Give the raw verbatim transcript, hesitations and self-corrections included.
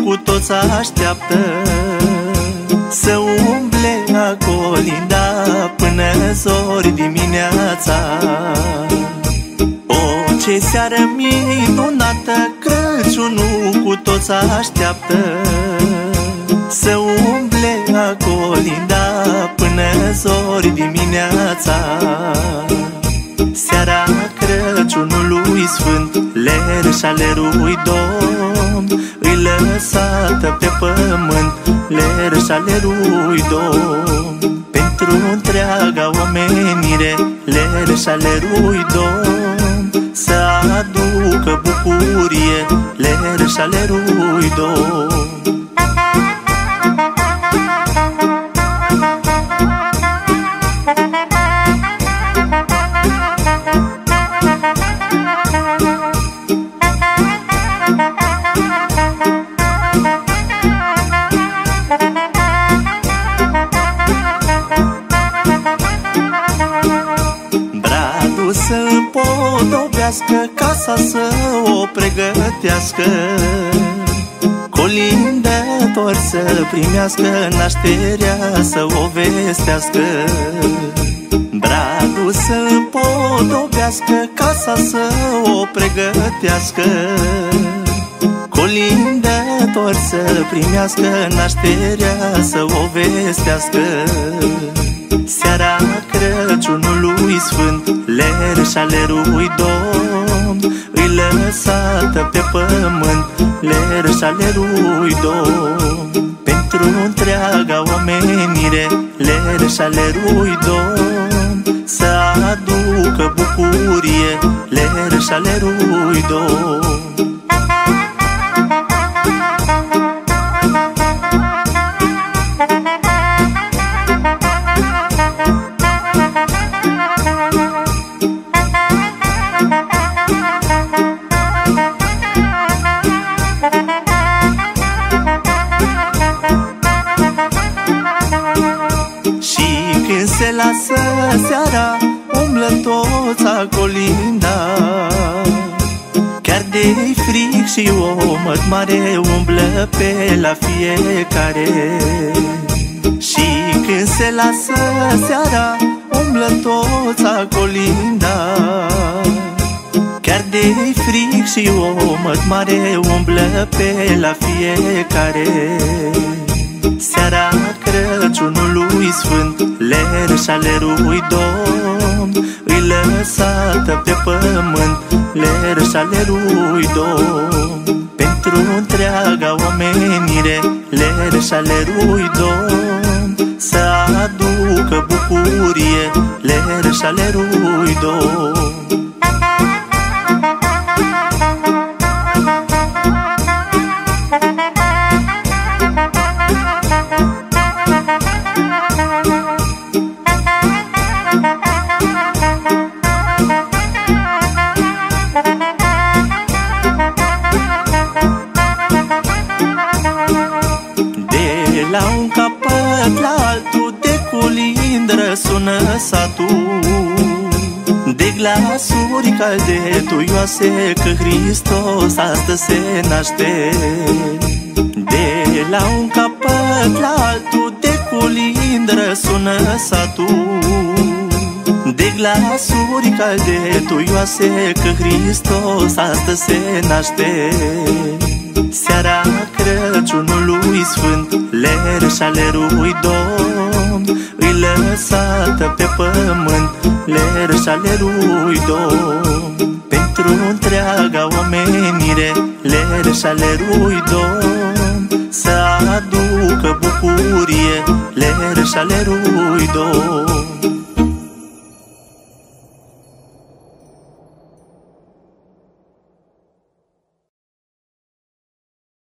toți așteaptă să umble acolinda până zori dimineața. O, ce seară minunată, Crăciunul cu toți așteaptă să umble acolinda până zori dimineața. Seara Crăciunului sfânt, lerșalerui Domn, îi lăsată pe pământ, lerșalerui Domn. Pentru întreaga omenire, lerșalerui Domn, să aducă bucurie, lerșalerui Domn. Bradul să împodobească, casa să o pregătească, colindători să primească, nașterea să o vestească. Bradul să împodobească, casa să o pregătească, colindători să primească, nașterea să o vestească. Seara Crăciunului sfânt, lerșalerui Domn, îi lăsată pe pământ, lerșalerui Domn. Pentru întreaga omenire, lerșalerui Domn, să aducă bucurie, lerșalerui Domn. Se lasă seara, umblă toți acolinda, chiar de-i fric și o mătmare umblă pe la fiecare. Și când se lasă seara, umblă toți acolinda, chiar de-i fric și o mătmare umblă pe la fiecare. Seara Crăciunului sfânt, lerșalerui Domn, îi lăsată pe pământ, lerșalerui Domn. Pentru întreaga omenire, lerșalerui Domn, să aducă bucurie, lerșalerui Domn. De la un capăt la altul, de colindră sună satul, de glasuri calde tuioase, că Hristos astăzi se naște. De la un capăt la altul, de colindră sună satul, de glasuri calde tuioase, că Hristos astăzi se naște. Seara Crăciunului sfânt, lerșalerui Domn, îi lăsată pe pământ, lerșalerui Domn. Pentru întreaga omenire, lerșalerui Domn, să aducă bucurie, lerșalerui Domn.